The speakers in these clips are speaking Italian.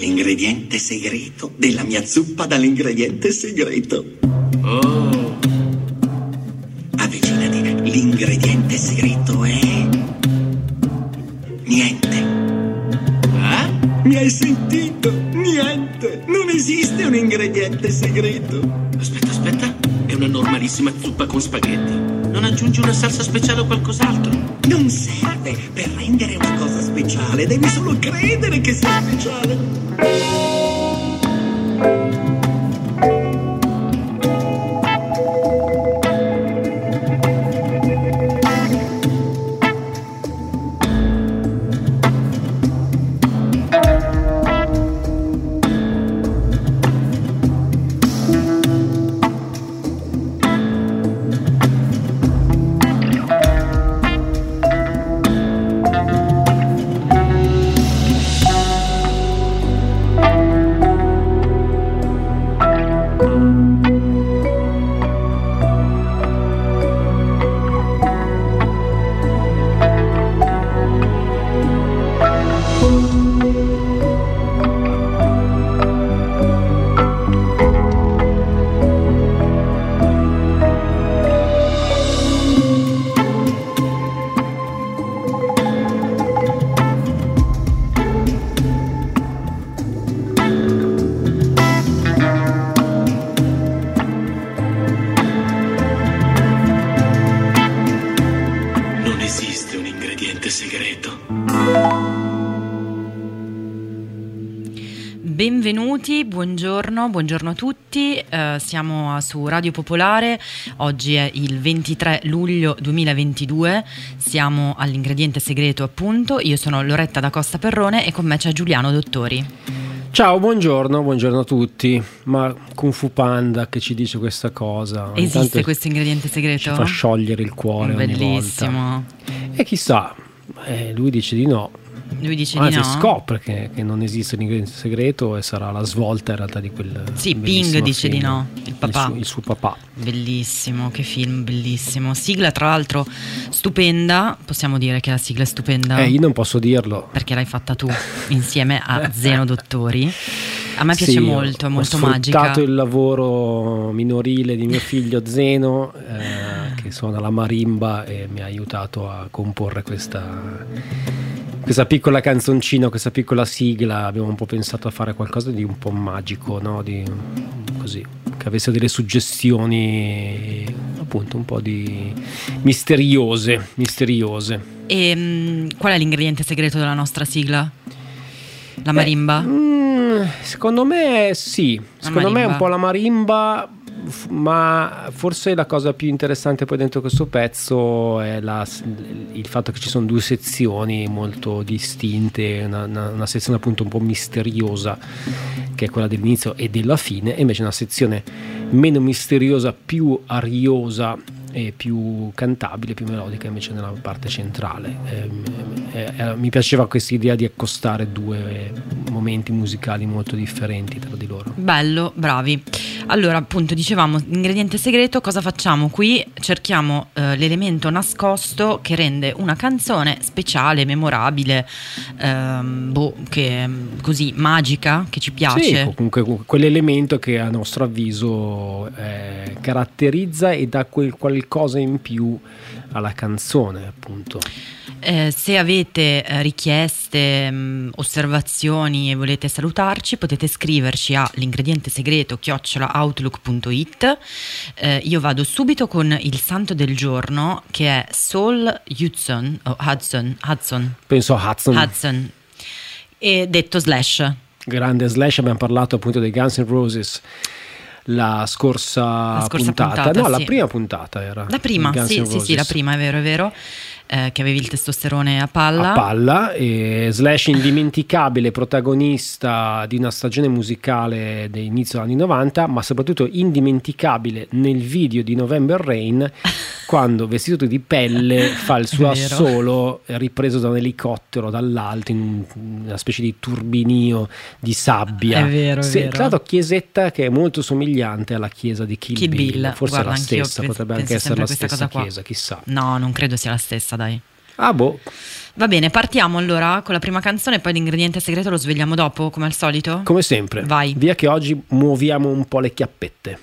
L'ingrediente segreto della mia zuppa dall'ingrediente segreto. Oh. Avvicinati, l'ingrediente segreto è... niente. Mi hai sentito? Niente. Non esiste un ingrediente segreto. Aspetta. È una normalissima zuppa con spaghetti. Non aggiungi una salsa speciale o qualcos'altro? Non serve per rendere una cosa speciale. Devi solo credere che sia speciale. Benvenuti, buongiorno a tutti, siamo su Radio Popolare, oggi è il 23 luglio 2022, siamo all'ingrediente segreto appunto, io sono Loretta da Costa Perrone e con me c'è Giuliano Dottori. Ciao, buongiorno a tutti. Ma Kung Fu Panda che ci dice questa cosa. Esiste questo ingrediente segreto? Ci fa sciogliere il cuore bellissimo. Ogni volta. E chissà, lui dice di no. Lui dice Anzi, di no. Scopre che non esiste l'ingrediente segreto e sarà la svolta in realtà di quel... Sì, Ping dice film. Di no, il papà. Il suo papà. Bellissimo, che film bellissimo. Sigla tra l'altro stupenda, possiamo dire che la sigla è stupenda? Io non posso dirlo. Perché l'hai fatta tu insieme a Zeno Dottori. A me piace molto, è molto magica. Ho sfruttato il lavoro minorile di mio figlio Zeno, che suona la marimba e mi ha aiutato a comporre questa piccola canzoncina, questa piccola sigla. Abbiamo un po' pensato a fare qualcosa di un po' magico, no? Così, che avesse delle suggestioni appunto un po' di misteriose. E qual è l'ingrediente segreto della nostra sigla? La marimba? Secondo me sì, secondo me è un po' la marimba, ma forse la cosa più interessante poi dentro questo pezzo è il fatto che ci sono due sezioni molto distinte, una sezione appunto un po' misteriosa che è quella dell'inizio e della fine, e invece una sezione meno misteriosa, più ariosa e più cantabile, più melodica invece nella parte centrale. Mi piaceva questa idea di accostare due momenti musicali molto differenti tra di loro. Bello, bravi. Allora appunto dicevamo ingrediente segreto, cosa facciamo qui? Cerchiamo l'elemento nascosto che rende una canzone speciale, memorabile, che così magica, che ci piace. Sì, comunque quell'elemento che a nostro avviso caratterizza e dà quel qualcosa in più alla canzone, appunto. Se avete richieste, osservazioni e volete salutarci, potete scriverci a l'ingrediente segreto @outlook.it. Io vado subito con il santo del giorno, che è Saul Hudson, Penso a Hudson. E detto Slash. Grande Slash, abbiamo parlato appunto dei Guns N' Roses la scorsa puntata. No, la prima puntata era. La prima, sì, la prima, è vero. Che avevi il testosterone a palla. E Slash, indimenticabile protagonista di una stagione musicale dell'inizio degli anni 90, ma soprattutto indimenticabile nel video di November Rain, quando vestito di pelle fa il suo assolo ripreso da un elicottero dall'alto in una specie di turbinio di sabbia. È vero. Tra l'altro chiesetta che è molto somigliante alla chiesa di Kill Bill. Forse è la stessa, potrebbe anche essere la stessa chiesa, chissà. No, non credo sia la stessa, dai. Ah, boh. Va bene, partiamo allora con la prima canzone, poi l'ingrediente segreto lo svegliamo dopo, come al solito? Come sempre. Vai. Via che oggi muoviamo un po' le chiappette.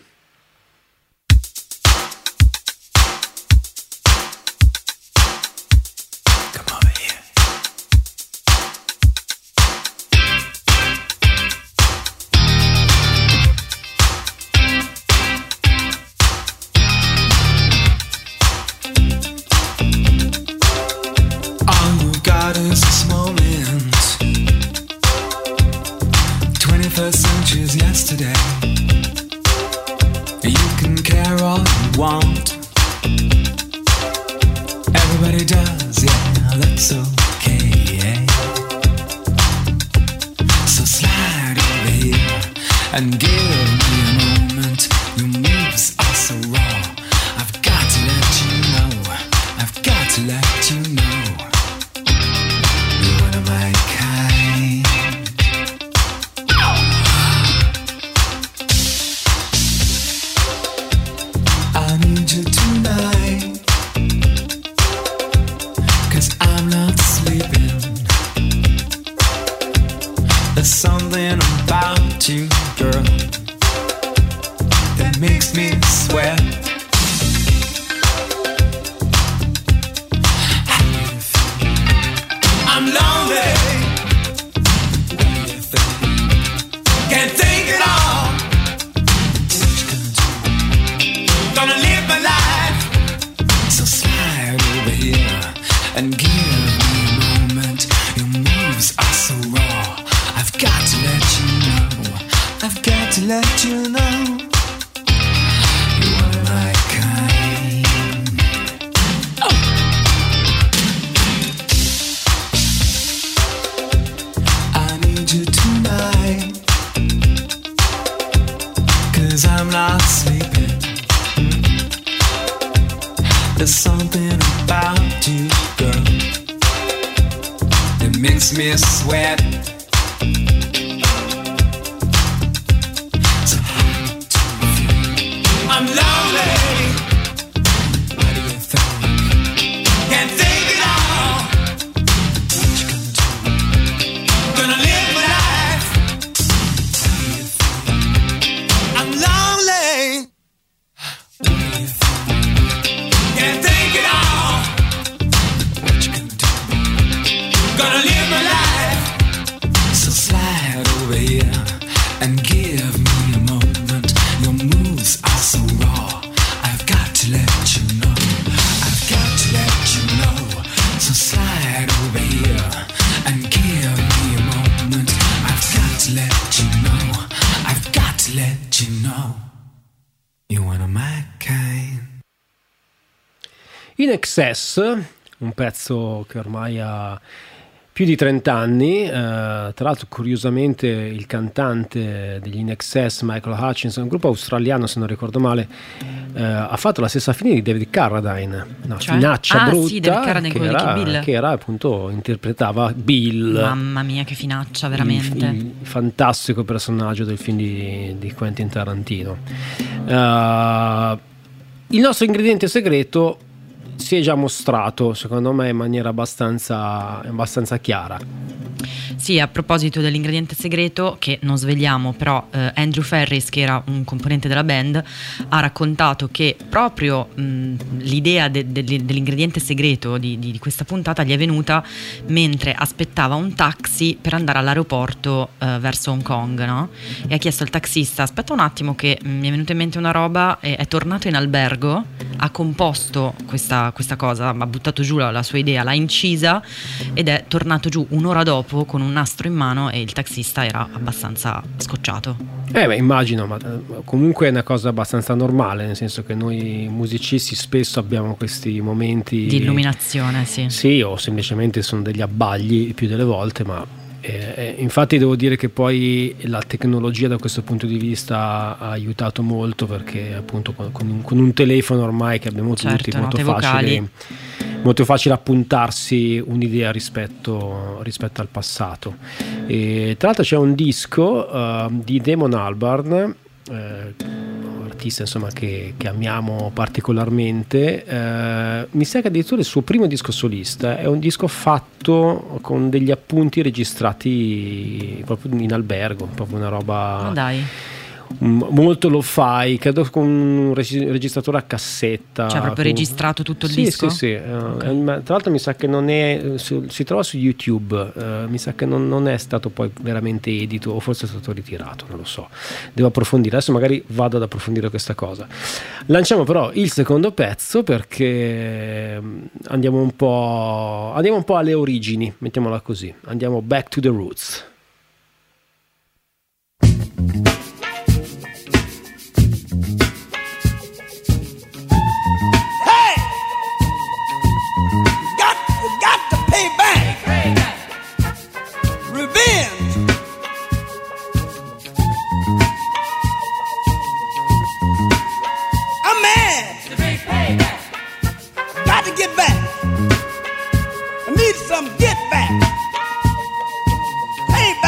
In Excess, un pezzo che ormai ha più di 30 anni, tra l'altro curiosamente il cantante degli In Excess, Michael Hutchinson, un gruppo australiano se non ricordo male, ha fatto la stessa fine di David Carradine, una finaccia brutta, sì, David Carradine, che era appunto, interpretava Bill. Mamma mia che finaccia, veramente. Il fantastico personaggio del film di Quentin Tarantino. Il nostro ingrediente segreto si è già mostrato, secondo me, in maniera abbastanza chiara. Sì, a proposito dell'ingrediente segreto, che non svegliamo, però Andrew Ferris, che era un componente della band, ha raccontato che proprio l'idea dell'ingrediente segreto di questa puntata gli è venuta mentre aspettava un taxi per andare all'aeroporto verso Hong Kong, no? E ha chiesto al taxista: aspetta un attimo che mi è venuta in mente una roba, e è tornato in albergo, ha composto questa cosa, ha buttato giù la sua idea, l'ha incisa ed è tornato giù un'ora dopo con un nastro in mano, e il taxista era abbastanza scocciato. Immagino, ma comunque è una cosa abbastanza normale, nel senso che noi musicisti spesso abbiamo questi momenti di illuminazione, sì, o semplicemente sono degli abbagli più delle volte, ma infatti devo dire che poi la tecnologia da questo punto di vista ha aiutato molto, perché appunto con un telefono ormai che abbiamo tutti, molto facile appuntarsi un'idea rispetto al passato. E tra l'altro c'è un disco di Damon Albarn, artista insomma che amiamo particolarmente. Mi sa che addirittura il suo primo disco solista è un disco fatto con degli appunti registrati proprio in albergo, proprio una roba molto lo-fi, credo con un registratore a cassetta, cioè proprio registrato tutto il disco? Sì. Okay. Tra l'altro mi sa che non è, si trova su YouTube, mi sa che non è stato poi veramente edito, o forse è stato ritirato, non lo so, devo approfondire, adesso magari vado ad approfondire questa cosa. Lanciamo però il secondo pezzo, perché andiamo un po' alle origini, mettiamola così, andiamo back to the roots. Hey,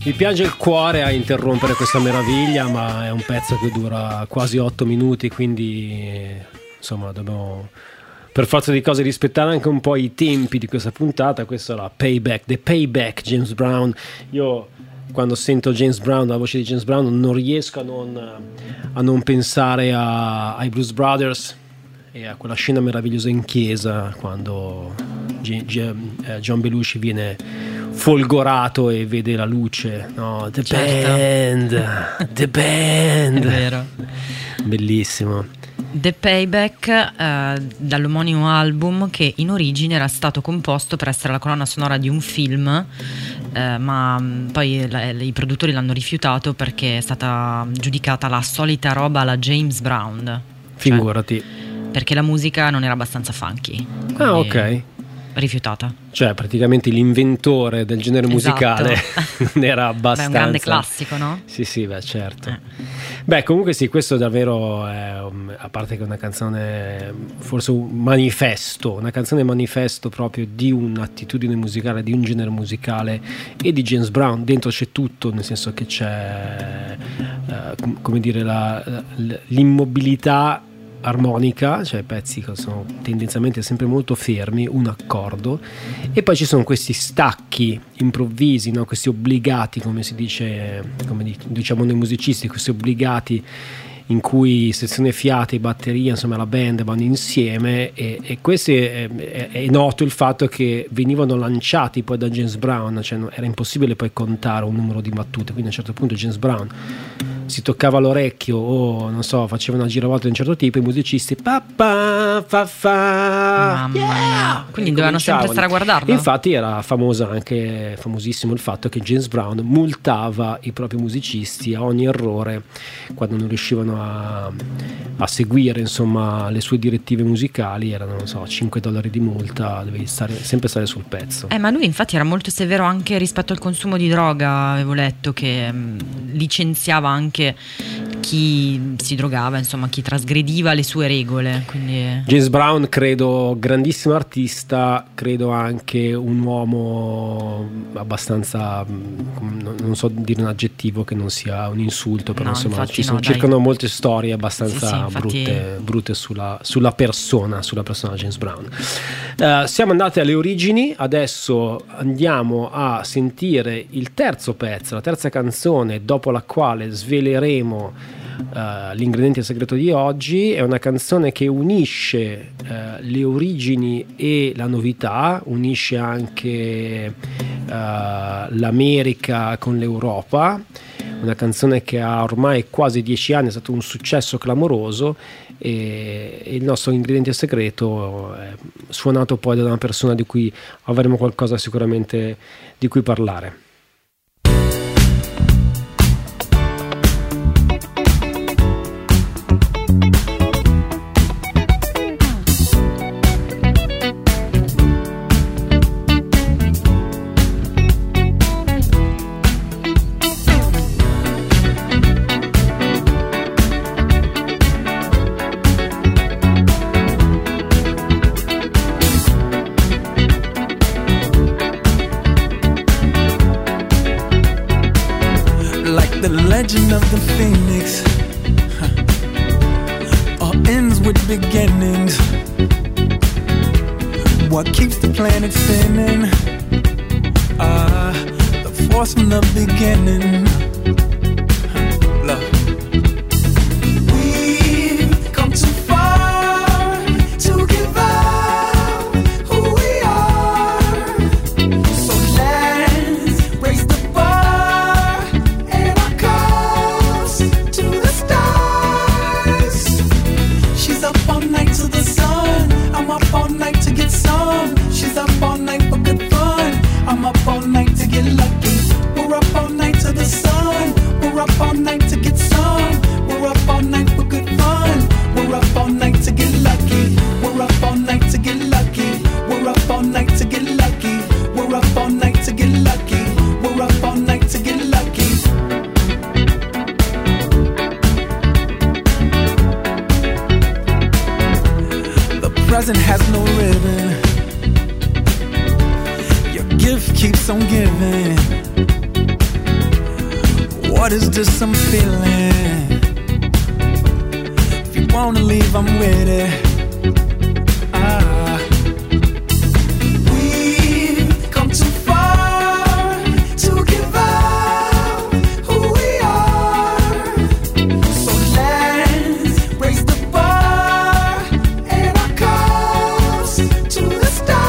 Mi piange il cuore a interrompere questa meraviglia, ma è un pezzo che dura quasi 8 minuti, quindi insomma dobbiamo per forza di cose rispettare anche un po' i tempi di questa puntata. Questa è la Payback, The Payback, James Brown. Io quando sento James Brown, la voce di James Brown, non riesco a non pensare ai Blues Brothers e a quella scena meravigliosa in chiesa quando John Belushi viene folgorato e vede la luce, no? The Band, The Band. È vero. Bellissimo. The Payback, dall'omonimo album, che in origine era stato composto per essere la colonna sonora di un film, ma poi i produttori l'hanno rifiutato perché è stata giudicata la solita roba alla James Brown. Figurati. Perché la musica non era abbastanza funky. Ah, ok. Rifiutata. Cioè praticamente l'inventore del genere musicale non era abbastanza. Beh, è un grande classico, no? Sì, beh, certo. Beh, comunque sì, questo davvero è, a parte che è una canzone, forse un manifesto, una canzone manifesto proprio di un'attitudine musicale, di un genere musicale e di James Brown. Dentro c'è tutto, nel senso che c'è come dire l'immobilità armonica, cioè pezzi che sono tendenzialmente sempre molto fermi, un accordo, e poi ci sono questi stacchi improvvisi, no? Questi obbligati, come si dice, come diciamo noi musicisti, questi obbligati in cui sezione fiate e batteria, insomma la band vanno insieme, e questo è noto il fatto che venivano lanciati poi da James Brown, cioè era impossibile poi contare un numero di battute, quindi a un certo punto James Brown si toccava l'orecchio o non so, faceva una giravolta di un certo tipo, i musicisti mamma mia, quindi dovevano sempre stare a guardarlo. Infatti era famosissimo il fatto che James Brown multava i propri musicisti a ogni errore quando non riuscivano a seguire insomma le sue direttive musicali. Erano, non so, $5 di multa, dovevi sempre stare sul pezzo. Ma lui infatti era molto severo anche rispetto al consumo di droga, avevo letto, che licenziava anche chi si drogava, insomma chi trasgrediva le sue regole. Quindi James Brown, credo grandissimo artista, credo anche un uomo abbastanza, non so dire un aggettivo che non sia un insulto, però insomma circolano molte storie abbastanza brutte sulla persona James Brown. Siamo andati alle origini, adesso andiamo a sentire il terzo pezzo, la terza canzone dopo la quale sveleremo l'ingrediente segreto di oggi. È una canzone che unisce le origini e la novità, unisce anche l'America con l'Europa, una canzone che ha ormai quasi 10 anni, è stato un successo clamoroso, e il nostro ingrediente segreto è suonato poi da una persona di cui avremo qualcosa sicuramente di cui parlare. Legend of the Phoenix all ends with beginnings. What keeps the planet spinning? The force from the beginning. Love. We've come too far to give up who we are. So let's raise the bar and our cups to the stars. She's up all night to the sun. I'm up all night to get some. She's up all night for good fun. I'm up all night to get lucky. We're up all night to the sun. We're up all night to get some. We're up all night for good fun. We're up all night to get lucky. We're up all night to get lucky. We're up all night to get lucky. We're up all night to get lucky. We're up all night to get lucky. The present has no ribbon. Your gift keeps on giving. What is this I'm feeling? If you wanna leave, I'm with it. We've come too far to give up who we are. So let's raise the bar and our cups to the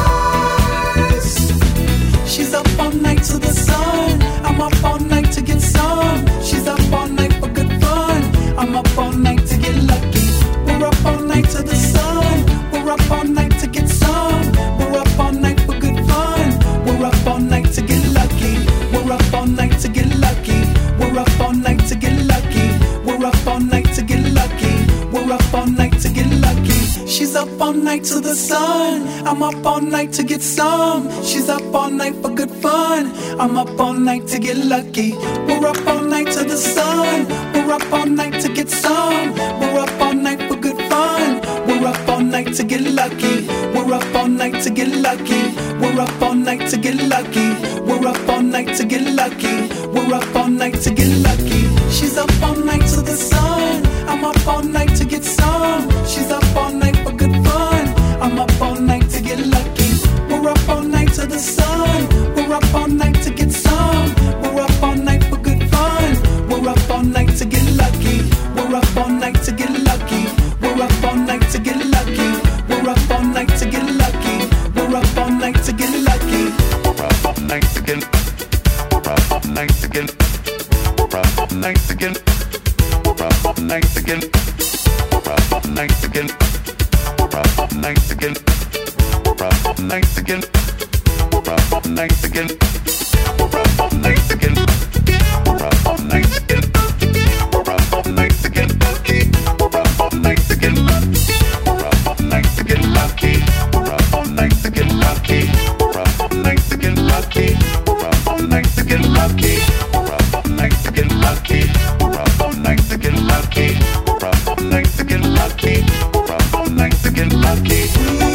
stars. She's up all night to the sun. I'm up all night to get some. She's up all night for good fun. I'm up all night to get lucky. We're up all night to the sun. We're up all night to get some. We're up all night for good fun. We're up all night to get lucky. We're up all night to get lucky. We're up all night to get lucky. We're up all night to get lucky. We're up all night to get lucky. She's up all night to the sun. I'm up all night to get some. She's up all night for good fun. I'm up all night to get lucky. We're up all night to the sun. We're up all night to get some. We're up all night for good fun. We're up all night to get lucky. We're up all night to get lucky. We're up all night to get lucky. We're up all night to get lucky. We're up all night to get lucky. She's up all night to the sun. I'm up all night to get some. She's up all night for good fun. I'm up all night to get lucky. We're up all night to the sun. We're up all night to get some. We're up all night for good fun. We're up all night to get lucky. We're up all night to get lucky. We're up all night to get lucky. We're up all night to get lucky. We're up all night to get lucky. We're up all night to get. We're up all night to get. We're up all night to get. We're up all night to get. We're up all night to get. We're up all night to get. We're up all night to get. We're up all night to get. We're up all night to get. We're up all night to get. We're up all night to get lucky. We're up all night to get lucky. We're up all night to get lucky. We're up all night to get lucky. We're up all night to get lucky. We're up all night to get lucky. We're up all night to get lucky. We're up all night to get lucky. We're up all night to get lucky. We're up all night to get lucky.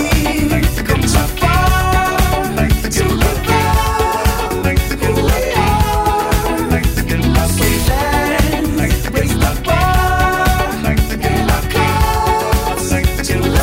We've come too far to give up who we are. So let's raise the bar and our cups to the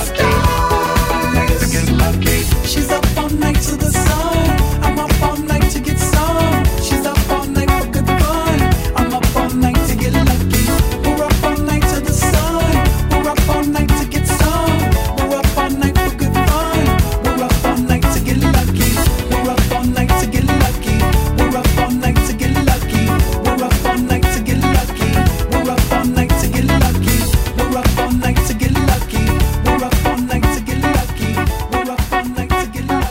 stars. She's up all night to the sun. I'm up all night to get some. She's up all night for good fun. I'm up all night to get lucky. We're up all night to the sun. We're up all night to get some. We're up all night for good fun. We're up all night to get lucky. We're up all night to get lucky. We're up all night to get lucky. We're up all night to get lucky. We're up all night to get lucky. We're up all night to get lucky. We're up all night to get lucky. We're up all night to get lucky. We're up all night to get lucky.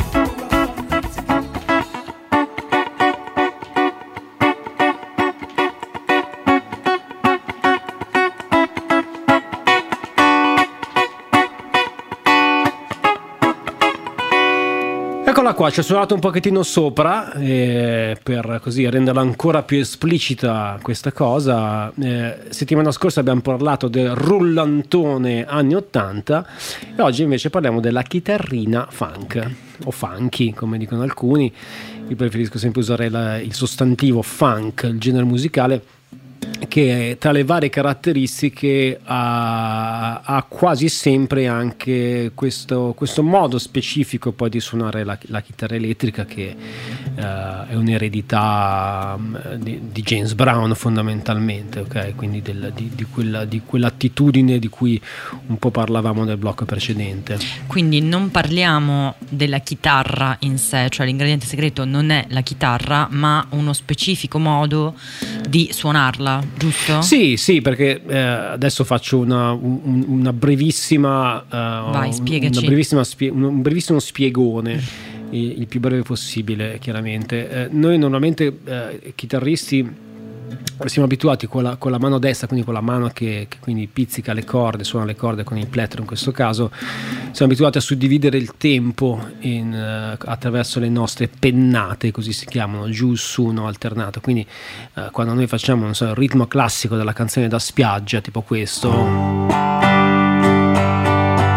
Eccola qua, ci ho suonato un pochettino sopra per così renderla ancora più esplicita questa cosa. Settimana scorsa abbiamo parlato del rullantone anni 80 e oggi invece parliamo della chitarrina funk o funky come dicono alcuni. Io preferisco sempre usare il sostantivo funk, il genere musicale che tra le varie caratteristiche ha quasi sempre anche questo modo specifico poi di suonare la chitarra elettrica, che è un'eredità di James Brown fondamentalmente, ok? Quindi di quell'attitudine di cui un po' parlavamo nel blocco precedente. Quindi non parliamo della chitarra in sé, cioè l'ingrediente segreto non è la chitarra ma uno specifico modo di suonarla, giusto? Sì, perché adesso faccio una brevissima vai, spiegaci. Un brevissimo spiegone, il più breve possibile, chiaramente. Noi normalmente chitarristi siamo abituati con la mano destra, quindi con la mano che quindi pizzica le corde, suona le corde con il plettro in questo caso, siamo abituati a suddividere il tempo attraverso le nostre pennate, così si chiamano, giù, su, no, alternato. Quindi quando noi facciamo, non so, il ritmo classico della canzone da spiaggia, tipo questo, ok,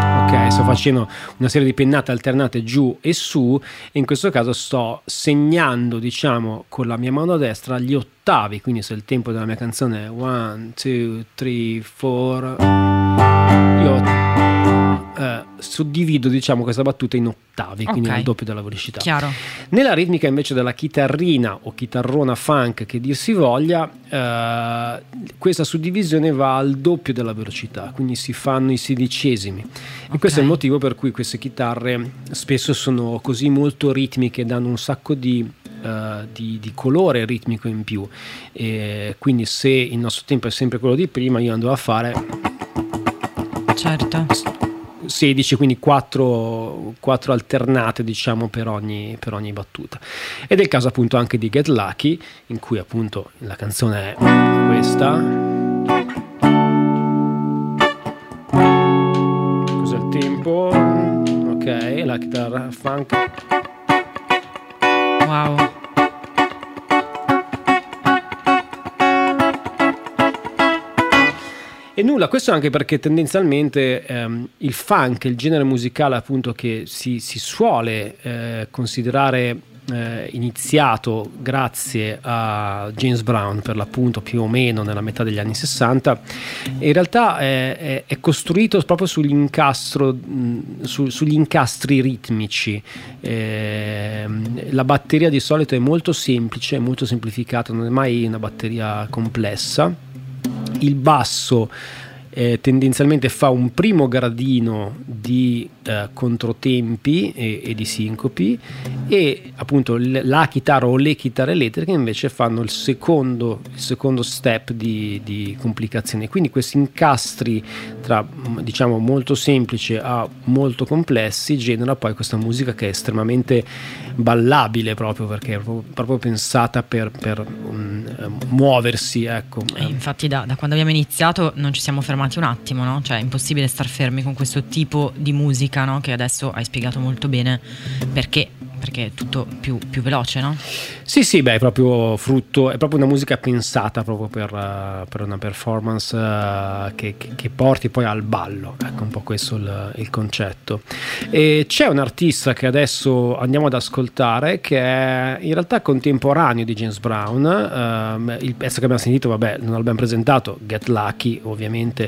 ok? Sto facendo una serie di pennate alternate giù e su, e in questo caso sto segnando, diciamo, con la mia mano destra gli ottavi, quindi se il tempo della mia canzone è 1, 2, 3, 4, io suddivido, diciamo, questa battuta in ottavi, quindi al doppio della velocità. Chiaro. Nella ritmica invece della chitarrina o chitarrona funk che dir si voglia, questa suddivisione va al doppio della velocità, quindi si fanno i sedicesimi, e questo è il motivo per cui queste chitarre spesso sono così molto ritmiche, danno un sacco di colore ritmico in più, e quindi se il nostro tempo è sempre quello di prima, io andrò a fare 16, quindi 4 alternate, diciamo, per ogni battuta. Ed è il caso appunto anche di Get Lucky, in cui appunto la canzone è questa. Cos'è il tempo? Ok, la chitarra funk. Wow. E nulla, questo anche perché tendenzialmente il funk, il genere musicale appunto che si suole considerare iniziato grazie a James Brown, per l'appunto, più o meno nella metà degli anni 60, in realtà è costruito proprio sugli incastri ritmici. La batteria di solito è molto semplice, molto semplificata, non è mai una batteria complessa. Il basso tendenzialmente fa un primo gradino di controtempi e di sincopi, e appunto la chitarra o le chitarre elettriche invece fanno il secondo step di complicazioni. Quindi questi incastri tra, diciamo, molto semplice a molto complessi genera poi questa musica che è estremamente ballabile, proprio perché è proprio pensata per muoversi, ecco. E infatti da quando abbiamo iniziato non ci siamo fermati un attimo, no? Cioè è impossibile star fermi con questo tipo di musica, no? Che adesso hai spiegato molto bene perché è tutto più veloce, no? Sì, beh, è proprio frutto, è proprio una musica pensata proprio per una performance che porti poi al ballo, ecco, un po' questo il concetto. E c'è un artista che adesso andiamo ad ascoltare, che è in realtà contemporaneo di James Brown. Il pezzo che abbiamo sentito, vabbè, non l'abbiamo presentato, Get Lucky, ovviamente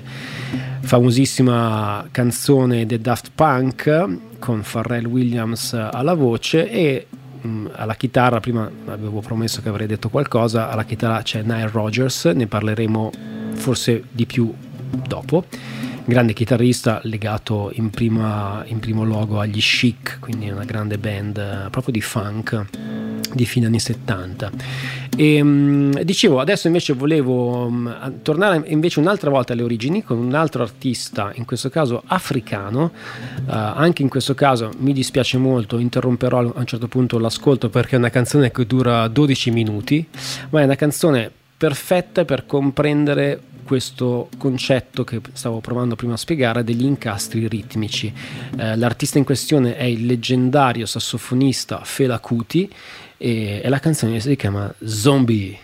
famosissima canzone dei Daft Punk con Pharrell Williams alla voce, e alla chitarra, prima avevo promesso che avrei detto qualcosa, alla chitarra c'è Nile Rodgers, ne parleremo forse di più dopo. Grande chitarrista legato in primo luogo agli Chic, quindi una grande band proprio di funk di fine anni 70. E dicevo, adesso invece volevo tornare invece un'altra volta alle origini con un altro artista, in questo caso africano. Anche in questo caso mi dispiace molto, interromperò a un certo punto l'ascolto perché è una canzone che dura 12 minuti, ma è una canzone perfetta per comprendere questo concetto che stavo provando prima a spiegare degli incastri ritmici. L'artista in questione è il leggendario sassofonista Fela Kuti, e la canzone si chiama Zombie.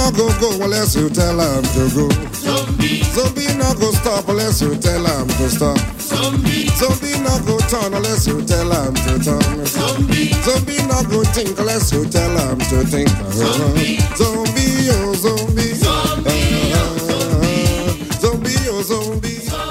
not go unless you tell him to go. Zombie not go stop unless you tell him to stop. Zombie not go turn unless you tell him to turn. Zombie not go think unless you tell him to think. Zombie, oh zombie. Zombie, oh zombie.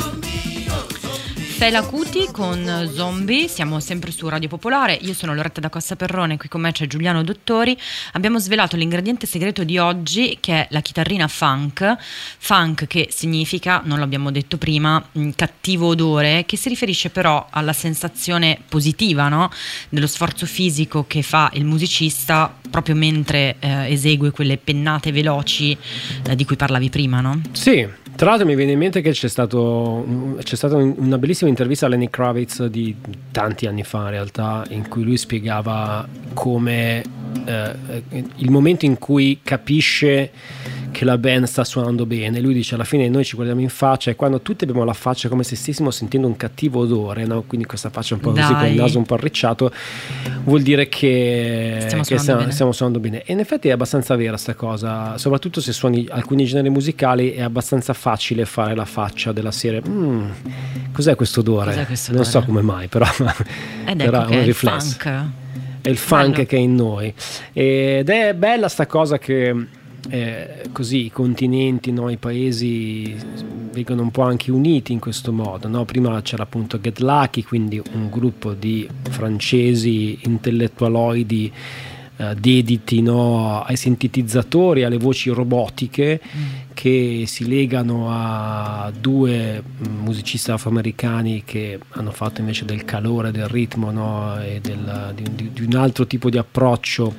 Fela Kuti con Zombie, siamo sempre su Radio Popolare, io sono Loretta da Costa Perrone, qui con me c'è Giuliano Dottori. Abbiamo svelato l'ingrediente segreto di oggi, che è la chitarrina funk che significa, non l'abbiamo detto prima, cattivo odore, che si riferisce però alla sensazione positiva, no? Dello sforzo fisico che fa il musicista proprio mentre esegue quelle pennate veloci di cui parlavi prima, no? Sì. Tra l'altro mi viene in mente che c'è stata una bellissima intervista a Lenny Kravitz di tanti anni fa, in realtà, in cui lui spiegava come il momento in cui capisce che la band sta suonando bene. Lui dice: alla fine noi ci guardiamo in faccia e quando tutti abbiamo la faccia come se stessimo sentendo un cattivo odore, no? Quindi questa faccia un po' così con il naso un po' arricciato, vuol dire che stiamo suonando bene. E in effetti è abbastanza vera sta cosa, soprattutto se suoni alcuni generi musicali è abbastanza facile fare la faccia della serie. Cos'è questo odore? Non so come mai, però è un riflesso. È il funk che è in noi, ed è bella sta cosa che così i continenti, no, i paesi vengono un po' anche uniti in questo modo, no? Prima c'era appunto Get Lucky, quindi un gruppo di francesi intellettualoidi dediti, no, ai sintetizzatori, alle voci robotiche, che si legano a due musicisti afroamericani che hanno fatto invece del calore, del ritmo, no, e di un altro tipo di approccio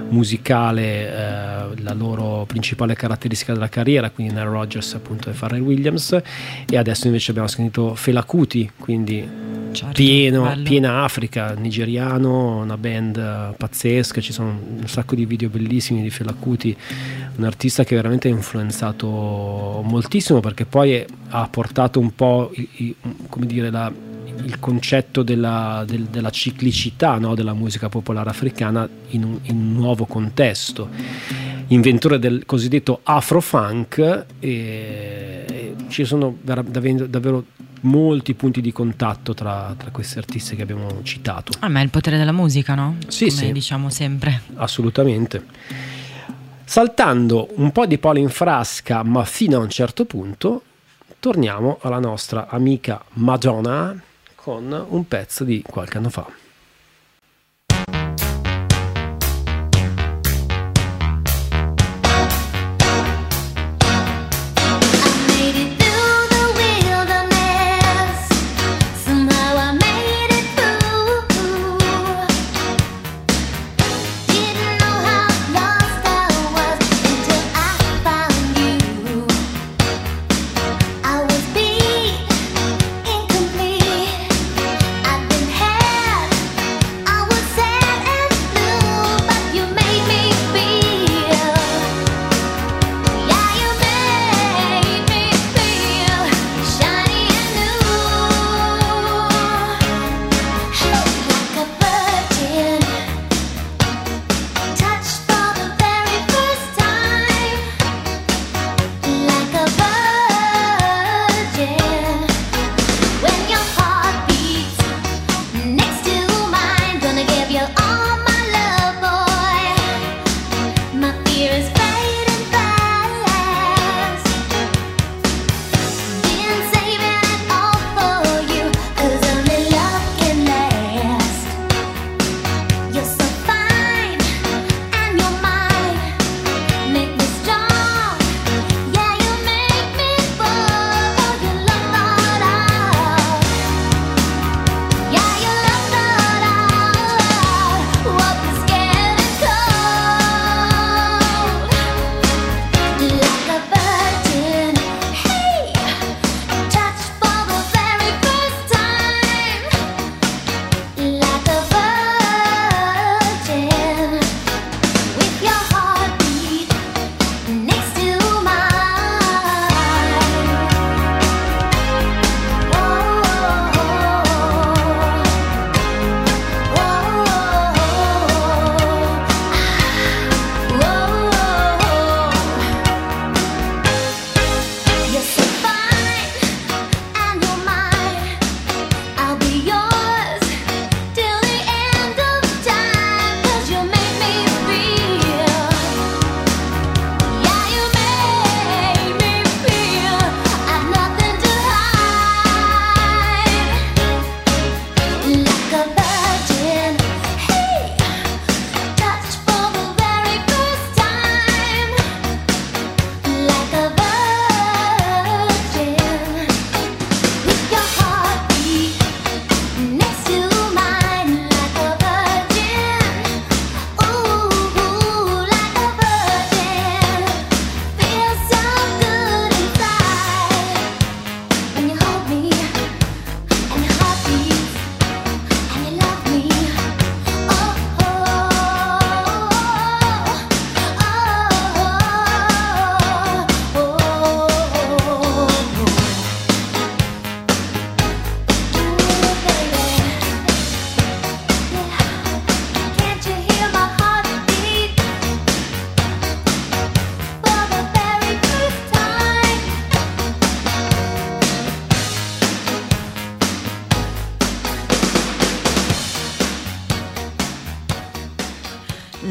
musicale, la loro principale caratteristica della carriera, quindi Nile Rodgers appunto e Pharrell Williams. E adesso invece abbiamo sentito Fela Kuti, quindi piena Africa, nigeriano, una band pazzesca, ci sono un sacco di video bellissimi di Fela Kuti, un artista che veramente ha influenzato moltissimo, perché poi ha portato un po' come dire il concetto della ciclicità, no, della musica popolare africana in un nuovo contesto, inventore del cosiddetto afrofunk, e ci sono davvero molti punti di contatto tra questi artisti che abbiamo citato. Ma è il potere della musica, no? Sì, come diciamo sempre. Assolutamente. Saltando un po' di polo in frasca, ma fino a un certo punto, torniamo alla nostra amica Madonna con un pezzo di qualche anno fa. Incomplete. I've been had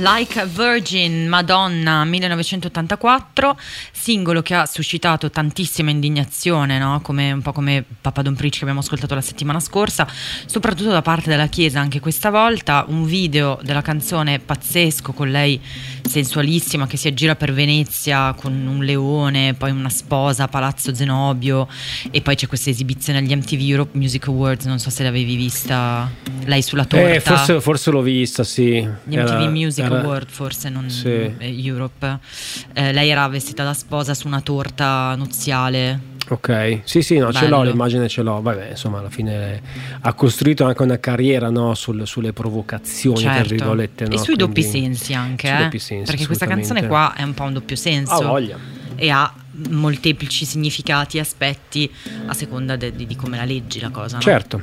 Like a Virgin, Madonna, 1984, singolo che ha suscitato tantissima indignazione, no? Un po' come Papa Don't Preach che abbiamo ascoltato la settimana scorsa, soprattutto da parte della Chiesa anche questa volta. Un video della canzone pazzesco con lei sensualissima che si aggira per Venezia con un leone, poi una sposa a Palazzo Zenobio, e poi c'è questa esibizione agli MTV Europe Music Awards, non so se l'avevi vista, lei sulla torta. Forse l'ho vista, sì. Gli MTV Music Award, forse non sì. Europe. Lei era vestita da sposa su una torta nuziale. Ok, sì, no, bello. Ce l'ho, l'immagine ce l'ho. Vabbè, insomma, alla fine ha costruito anche una carriera, no, sulle provocazioni, certo. Tra virgolette, no? E sui doppi sensi anche, doppi sensi, perché questa canzone qua è un po' un doppio senso. Ha voglia. E ha molteplici significati e aspetti a seconda di come la leggi la cosa, no? Certo.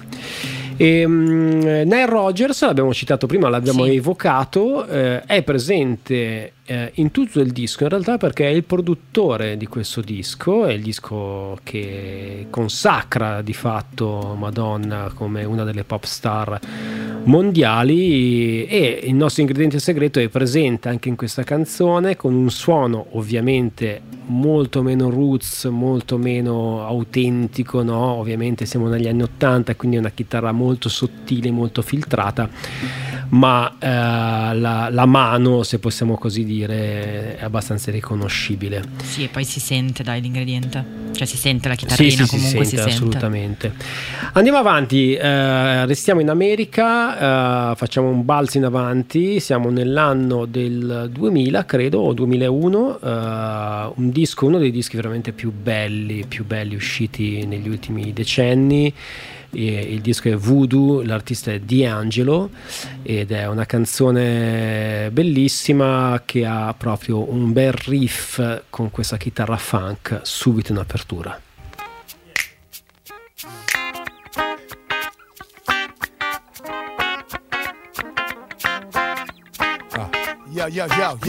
Nile Rodgers, l'abbiamo citato prima, l'abbiamo evocato, è presente in tutto il disco in realtà, perché è il produttore di questo disco, è il disco che consacra di fatto Madonna come una delle pop star mondiali, e il nostro ingrediente segreto è presente anche in questa canzone, con un suono ovviamente molto meno roots, molto meno autentico, no? Ovviamente siamo negli anni 80, quindi è una chitarra molto sottile, molto filtrata, ma la mano, se possiamo così dire, è abbastanza riconoscibile. Sì, e poi si sente, dai, l'ingrediente, cioè si sente la chitarrina, sì, comunque si sente assolutamente. Andiamo avanti, restiamo in America, facciamo un balzo in avanti, siamo nell'anno del 2000 credo, o 2001, uno dei dischi veramente più belli usciti negli ultimi decenni. Il disco è Voodoo, l'artista è D'Angelo, ed è una canzone bellissima che ha proprio un bel riff con questa chitarra funk subito in apertura. Yo,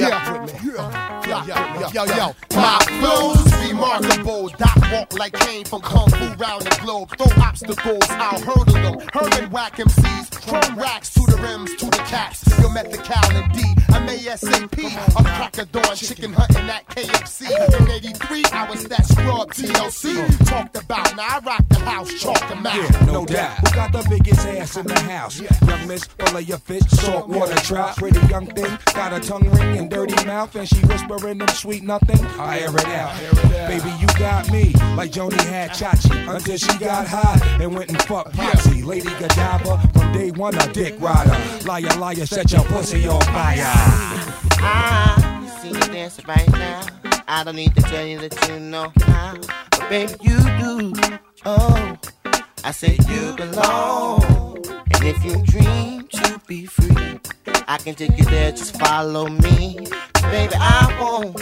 my flow's remarkable. Doc walk like came from Kung Fu round the globe. Throw obstacles, I'll hurdle them. Herman whack MCs, chrome racks to the rims, to the caps. Yo, met the Cal and D, I'm ASAP. I'm crack a dawn, chicken hunting at KFC. In 83, I was that scrub TLC. Talked about, now I rock the house, chalk the mouth. Yeah, no doubt. Who got the biggest ass in the house? Young miss, fillet your fish, salt water trout. Pretty young thing, got a tongue ring and dirty mouth, and she whispering them sweet nothing. I air it out. Baby, you got me like Joni had Chachi until she got high and went and fucked Popsy. Lady Godiva, from day one a dick rider. Liar, liar, set your pussy on fire. I see you dancing right now. I don't need to tell you that you know how, but baby you do. Oh, I said you belong, and if you dream to be free, I can take you there, just follow me. Baby, I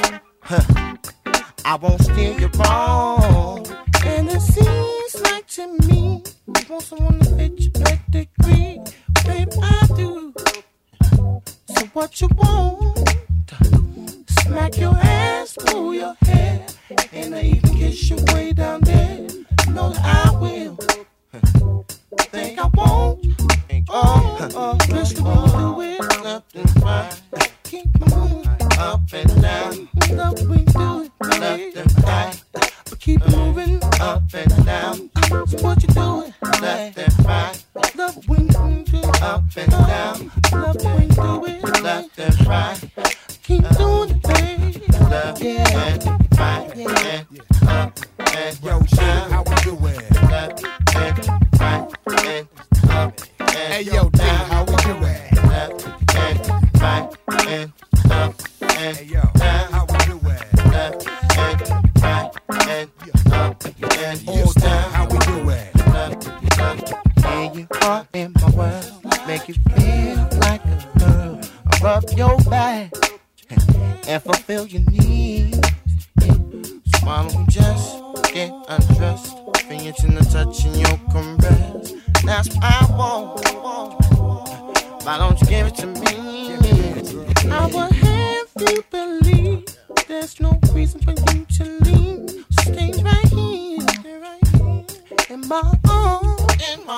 won't steer you wrong. And it seems like to me, you want someone to fit your pedigree. Baby, I do. So what you want? Smack your ass, pull your hair, and I even kiss you way down there. You know that I will. Think I won't? Listen, we'll do it left and right. Keep moving up and down. Love we do it left and right. But keep moving up and down. So what you doing? Left and right. Love we do it up and down. Love we do it left and right. Keep doing it, baby. Left and right and up and down. How we doing? Left and right and up and hey, yo, D, how we doing? Left and right and up and hey, yo, down. how we doing? Left and right and up and down. How we doing? Here you are in my world, make you feel like a girl. I rub your back and fulfill your needs. So why don't we just get undressed? Fingers in the touch and your caress. That's what I want. Why don't you give it to me? I will have you believe there's no reason for you to leave. So stay right here, in my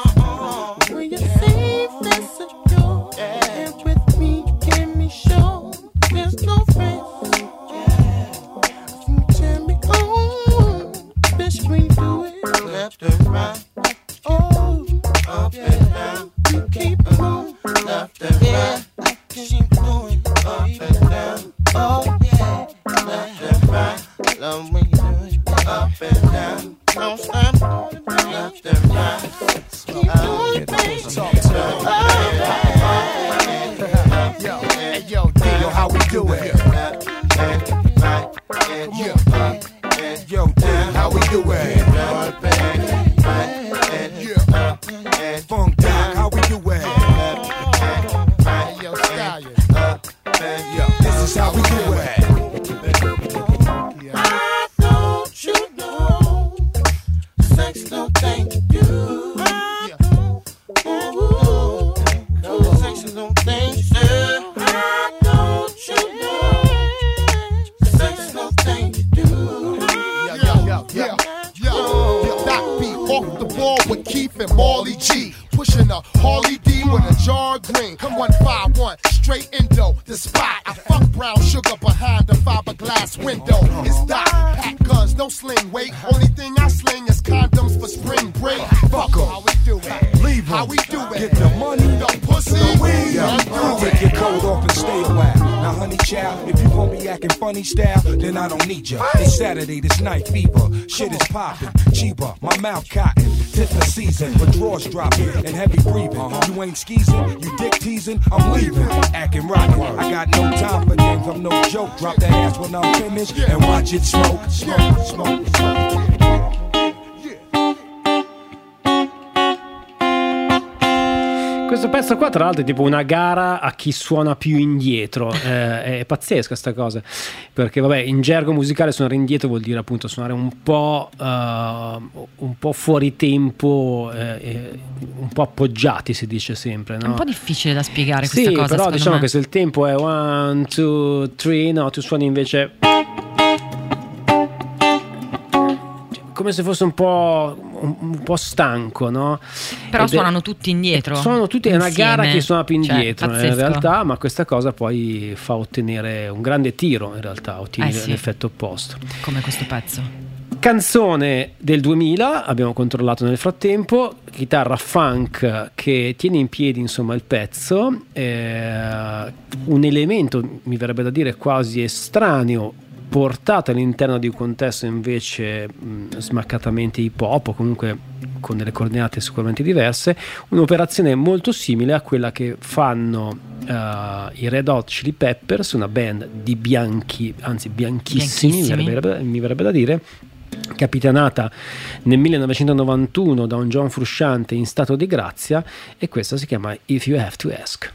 arms, where you're safe and secure. And with me, you give me sure. love when you do it up and down. Don't stop, left and right. Keep doing things up and yo, hey yo, D, yo, how we do it? Yo, D, how we do it? Funk Doc, how we do it? Yo, Stallion. Yo, this is how we do it. I don't you know, sex don't think you do. Ooh, sex don't think you do. I don't you know, sex don't think you do. Yo, Doc B off the ball with Keith and Marley G. Pushing a Harley D with a jar green. Come 151, straight Indo, the spot. I fuck brown sugar behind the fiberglass window. It's Doc, pack guns, no sling weight. Only thing I sling is condoms for spring break. Fuck 'em. How we do it? leave 'em. How we do it? Get the money, the pussy, the weed. Take your coat off and stay a while. Now, honey child, if you gon' be acting funny style, then I don't need ya. It's Saturday, this night fever. Shit is popping, cheaper, my mouth cotton. Tis the season, with drawers dropping and heavy breathing. You ain't skeezing, you dick teasing, I'm leaving. Acting rockin', I got no time for games, I'm no joke. Drop that ass when I'm finished and watch it smoke, smoke, smoke, smoke. Questo pezzo qua tra l'altro è tipo una gara a chi suona più indietro, è pazzesca sta cosa, perché vabbè, in gergo musicale suonare indietro vuol dire appunto suonare un po' fuori tempo, un po' appoggiati si dice sempre, no? È un po' difficile da spiegare questa sì, cosa, però diciamo me. che se il tempo è 1, 2, 3, no, tu suoni invece come se fosse un po' stanco, no? Però suonano tutti indietro. Suonano tutti, è una gara che suona più indietro, pazzesco. In realtà, ma questa cosa poi fa ottenere un grande tiro, in realtà, ottieni sì. l'effetto opposto. Come questo pezzo. Canzone del 2000, abbiamo controllato nel frattempo, chitarra funk che tiene in piedi insomma il pezzo, un elemento, mi verrebbe da dire, quasi estraneo, portato all'interno di un contesto invece smaccatamente hip hop o comunque con delle coordinate sicuramente diverse, un'operazione molto simile a quella che fanno i Red Hot Chili Peppers, una band di bianchi, anzi bianchissimi. Mi verrebbe da dire, capitanata nel 1991 da un John Frusciante in stato di grazia, e questa si chiama If You Have to Ask.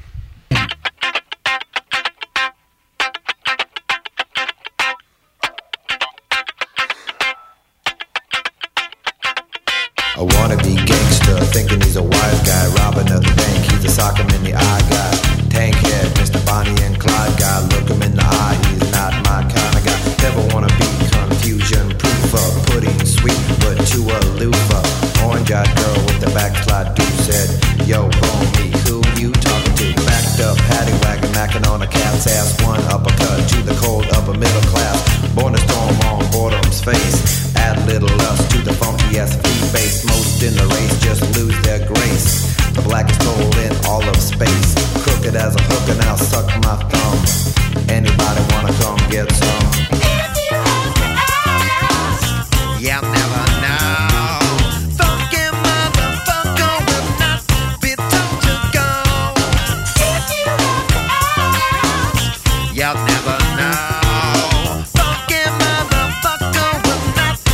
A wannabe gangster, thinking he's a wise guy, robbing at the bank, he's a sock him in the eye guy. Tank head, Mr. Bonnie and Clyde guy, look him in the eye, he's not my kind of guy. Never wanna be confusion proof of pudding sweet, but too aloof of. Orange-eyed girl with the backslide dude said, yo, homie, who you talking to? Backed up, paddy wagon, macking on a cat's ass, one uppercut to the cold upper middle class. Born to storm on boredom's face. Add little lust to the funky ass flea base. Most in the race just lose their grace. The blackest hole in all of space. Crooked as a hook and I'll suck my thumb. Anybody wanna come get some? You'll never know. Funky motherfucker will not be tough to go. You'll never know. Funky motherfucker will not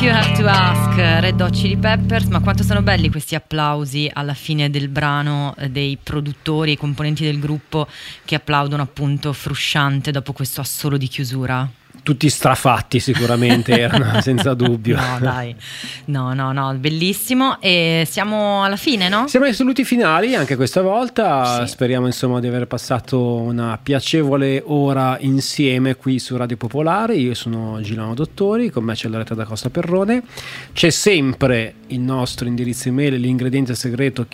You Have to Ask, Red Hot Chili Peppers. Ma quanto sono belli questi applausi alla fine del brano dei produttori e componenti del gruppo che applaudono appunto Frusciante dopo questo assolo di chiusura. Tutti strafatti sicuramente erano, senza dubbio. No, dai. No, bellissimo. E siamo alla fine, no? Siamo ai saluti finali anche questa volta. Sì. Speriamo insomma di aver passato una piacevole ora insieme qui su Radio Popolare. Io sono Giuliano Dottori, con me c'è Loretta da Costa Perrone. C'è sempre il nostro indirizzo email, l'ingrediente segreto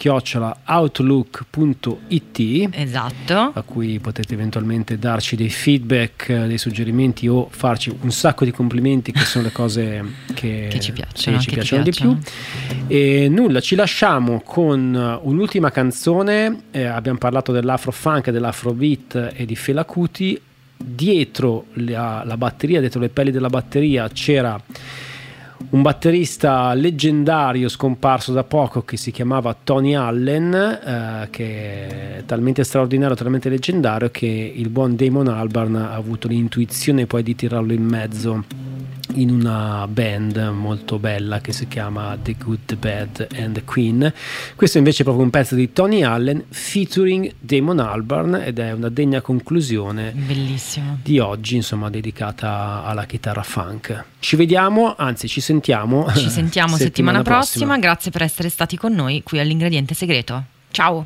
@outlook.it. Esatto. A cui potete eventualmente darci dei feedback, dei suggerimenti o farci un sacco di complimenti, che sono le cose che ci piacciono, ci piacciono di più. E nulla, ci lasciamo con un'ultima canzone. Abbiamo parlato dell'afro-funk, dell'afrobeat e di Fela Kuti. Dietro la batteria, dietro le pelli della batteria c'era un batterista leggendario scomparso da poco che si chiamava Tony Allen, che è talmente straordinario, talmente leggendario che il buon Damon Albarn ha avuto l'intuizione poi di tirarlo in mezzo in una band molto bella che si chiama The Good, The Bad and The Queen. Questo invece è proprio un pezzo di Tony Allen featuring Damon Albarn ed è una degna conclusione, bellissimo, di oggi, insomma, dedicata alla chitarra funk. Ci vediamo, anzi ci sentiamo settimana prossima. Grazie per essere stati con noi qui all'Ingrediente Segreto. Ciao.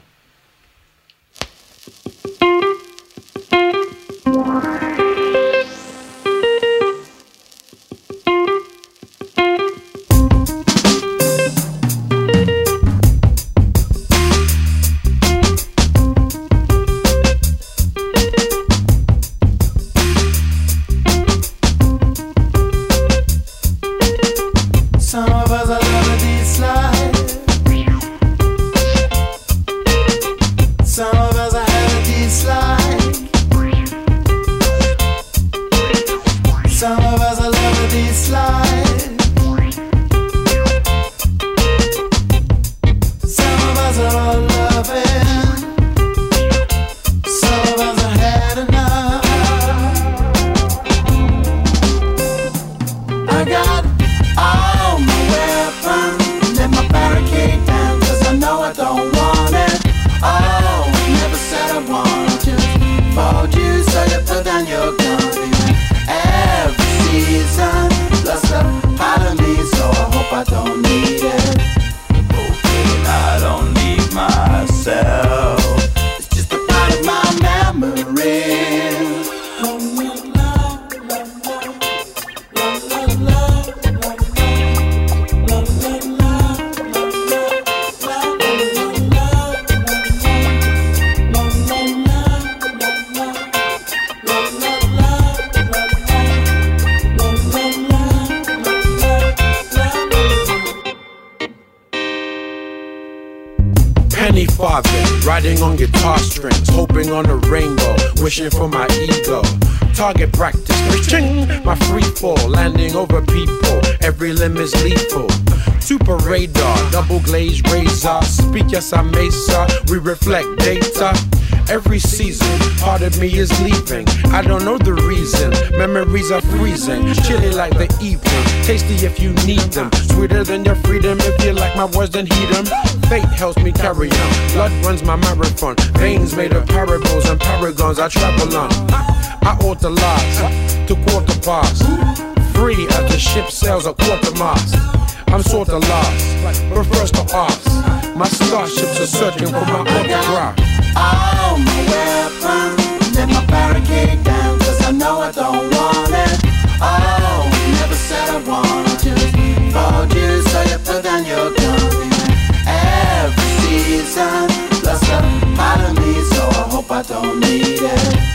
Riding on guitar strings, hoping on a rainbow, wishing for my ego. Target practice, ching, my free fall, landing over people, every limb is lethal. Super radar, double glazed razor, speak yes I may sir, we reflect data. Every season, part of me is leaving. I don't know the reason. Memories are freezing, chilly like the evening. Tasty if you need them, sweeter than your freedom. If you like my words, then heed them. Fate helps me carry on. Blood runs my marathon. Veins made of parables and paragons. I travel on. I ought to last to quarter past. Free as the ship sails at quarter mast. I'm sorta lost, but first to ask. My starships are searching for my autograph. Oh, my weapon, let my barricade down, cause I know I don't want it. Oh, never said I wanted to fold you, so you put down your gun. Every season, lost a part of me, so I hope I don't need it.